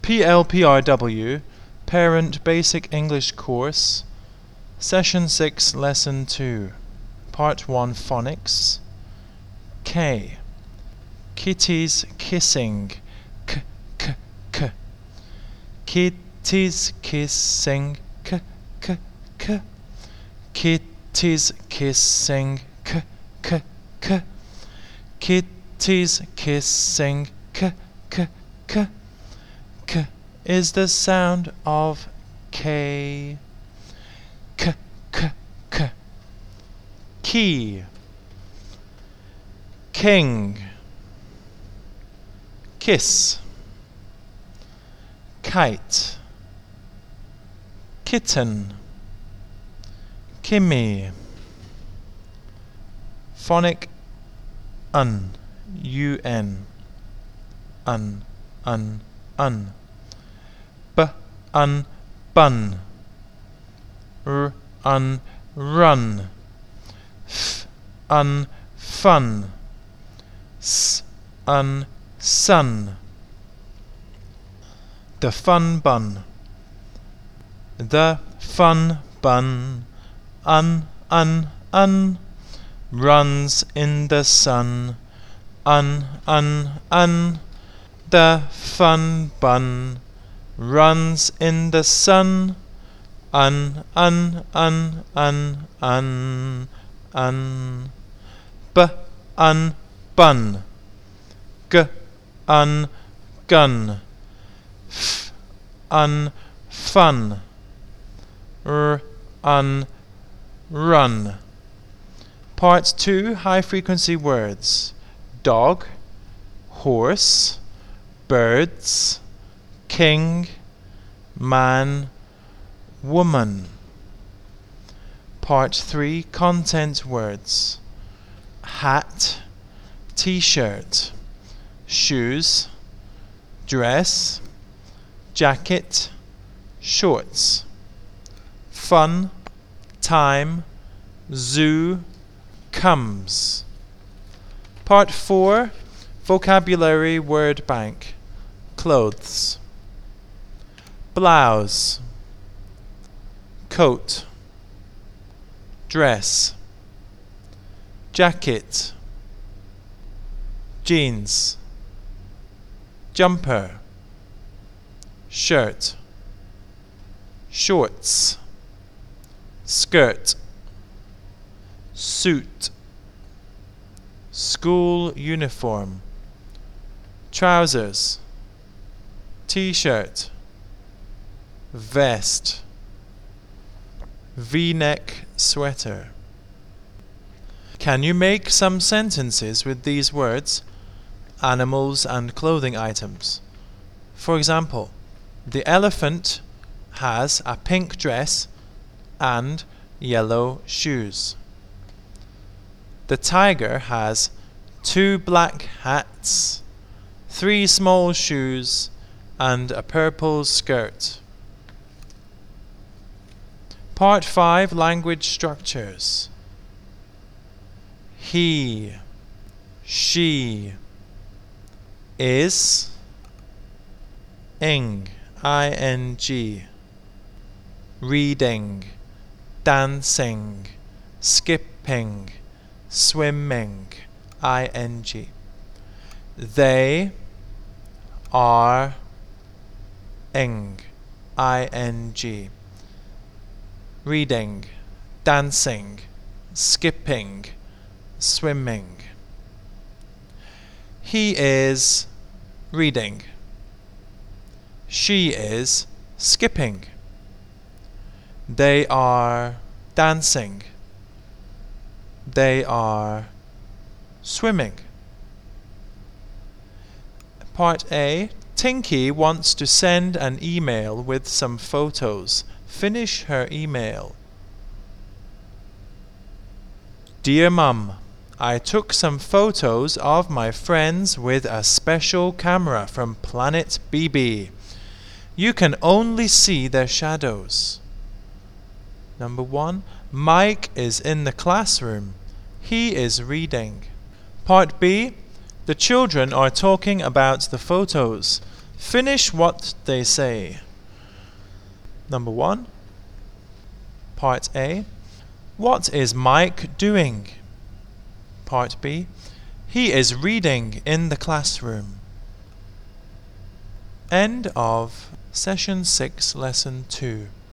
PLPRW, Parent Basic English Course, Session 6, Lesson 2, Part 1 Phonics. K. Kitty's kissing. K, k, k. Kitty's kissing. K, k, k. Kitty's kissing. K, k, k. Kitty's kissing. K, k, k. K is the sound of K. K, k, k. Key. King. Kiss. Kite. Kitten. Kimmy. Phonic un. Un. Un. Un, bun. Run. Fun. Sun. The fun bun. The fun bun. Runs in the sun. The fun bun runs in the sun. Bun. Gun. Fun. Run. Part 2, high frequency words. Dog, horse, birds, king, man, woman. Part 3, content words. Hat, t-shirt, shoes, dress, jacket, shorts. Fun, time, zoo, comes. Part 4, vocabulary word bank. Clothes. Blouse. Coat. Dress. Jacket. Jeans. Jumper. Shirt. Shorts. Skirt. Suit. School uniform. Trousers. T-shirt. Vest. V-neck sweater. Can you make some sentences with these words? Animals and clothing items. For example, the elephant has a pink dress and yellow shoes. The tiger has 2 black hats, 3 small shoes, and a purple skirt. Part 5, language structures. He, she, is, ing, ing, reading, dancing, skipping, swimming, ing. They are ing, ing. Reading, dancing, skipping, swimming. He is reading. She is skipping. They are dancing. They are swimming. Part A. Tinky wants to send an email with some photos. Finish her email. Dear Mum, I took some photos of my friends with a special camera from Planet BB. You can only see their shadows. Number 1. Mike is in the classroom. He is reading. Part B. The children are talking about the photos. Finish what they say. Number 1. Part A. What is Mike doing? Part B. He is reading in the classroom. End of Session 6, Lesson 2.